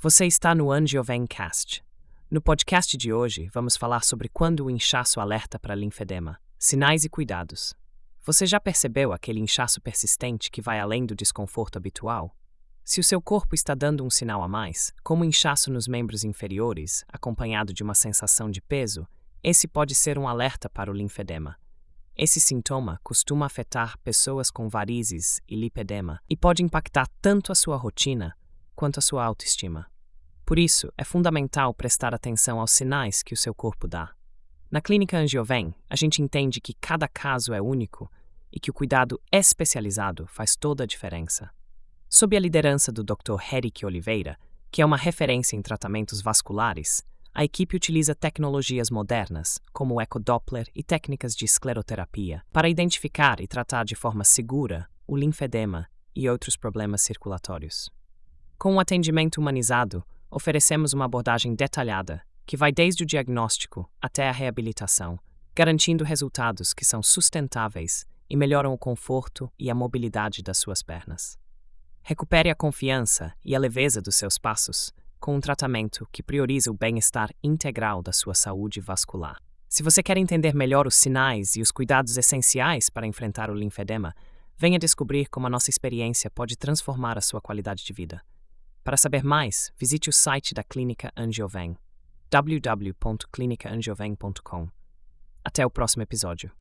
Você está no Angiovencast. No podcast de hoje, vamos falar sobre quando o inchaço alerta para linfedema, sinais e cuidados. Você já percebeu aquele inchaço persistente que vai além do desconforto habitual? Se o seu corpo está dando um sinal a mais, como inchaço nos membros inferiores, acompanhado de uma sensação de peso, esse pode ser um alerta para o linfedema. Esse sintoma costuma afetar pessoas com varizes e lipedema e pode impactar tanto a sua rotina quanto a sua autoestima. Por isso, é fundamental prestar atenção aos sinais que o seu corpo dá. Na Clínica Angioven, a gente entende que cada caso é único e que o cuidado especializado faz toda a diferença. Sob a liderança do Dr. Eric Oliveira, que é uma referência em tratamentos vasculares, a equipe utiliza tecnologias modernas, como o ecodoppler e técnicas de escleroterapia, para identificar e tratar de forma segura o linfedema e outros problemas circulatórios. Com um atendimento humanizado, oferecemos uma abordagem detalhada, que vai desde o diagnóstico até a reabilitação, garantindo resultados que são sustentáveis e melhoram o conforto e a mobilidade das suas pernas. Recupere a confiança e a leveza dos seus passos com um tratamento que prioriza o bem-estar integral da sua saúde vascular. Se você quer entender melhor os sinais e os cuidados essenciais para enfrentar o linfedema, venha descobrir como a nossa experiência pode transformar a sua qualidade de vida. Para saber mais, visite o site da Clínica Angioven, www.clinicaangioven.com. Até o próximo episódio.